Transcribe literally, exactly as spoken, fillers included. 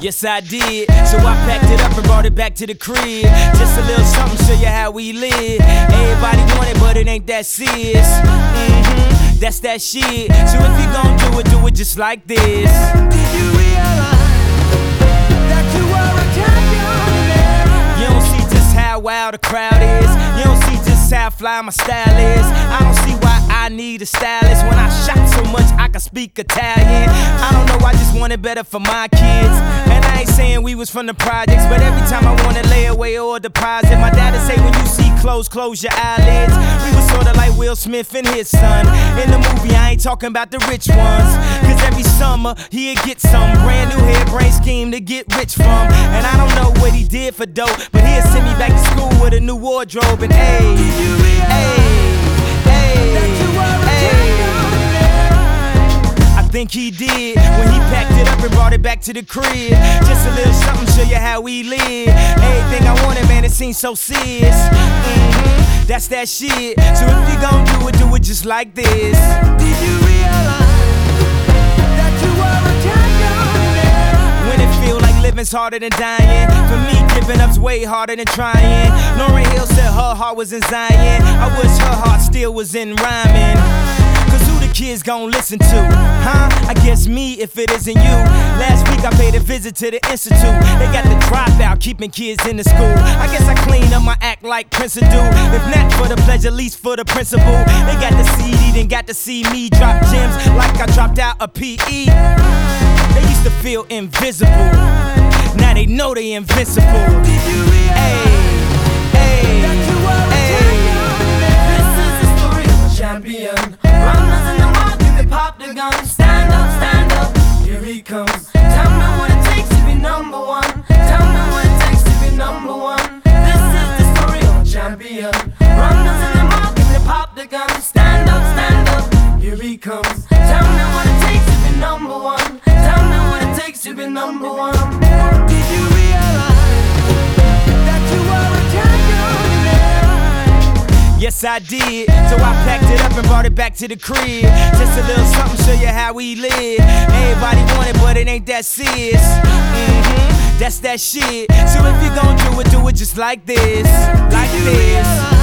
Yes, I did. So I packed it up and brought it back to the crib. Just a little something, show you how we live. Everybody want it, but it ain't that serious. Mm-hmm, that's that shit. So if you gon' do it, do it just like this. Did you realize that you are a champion? You don't see just how wild the crowd is. You don't see just how fly my style is. I don't see why I need a stylist. When I shot so much I can speak Italian. I don't know, I just want it better for my kids. And I ain't saying we was from the projects, but every time I wanna lay away or deposit, my dad'd say when you see clothes, close your eyelids. We was sorta like Will Smith and his son. In the movie I ain't talking about the rich ones, cause every summer he'd get some brand new hairbrain scheme to get rich from. And I don't know what he did for dope, but he'd send me back to school with a new wardrobe. And ayy, ayy, I think he did when he packed it up and brought it back to the crib. Just a little something, show you how we live. Everything I wanted, man, it seems so serious. Mm-hmm, that's that shit. So if you gon' do it, do it just like this. Did you realize that you are a champion? When it feel like living's harder than dying, for me giving up's way harder than trying. Lauryn Hill said her heart was in Zion. I wish her heart still was in rhyming. Cause who the kids gon' listen to? Huh? I guess me if it isn't you. Last week I paid a visit to the institute. They got the dropout keeping kids in the school. I guess I clean up my act like Prince would do. If not for the pleasure, at least for the principle. They got the C D, then got to see me drop gems like I dropped out a P E. They used to feel invisible, now they know they invincible. Did you realize Ay, that you are a ay, champion? This is the story of a champion. Runners in the market, they pop the gun. Stand up, stand up, here he comes. Tell me what it takes to be number one. Tell me what it takes to be number one. This is the story of a champion. Runners in the market, they pop the gun. Stand up, stand up, here he comes. Tell me what it takes to be number one. Tell me what it takes to be number one. Did you realize that you are a champion? yes I did. So I packed it up and brought it back to the crib. Just a little something, show you how we live. Everybody want it, but it ain't that serious. Mm-hmm, that's that shit. So if you gon' do it, do it just like this. Like this.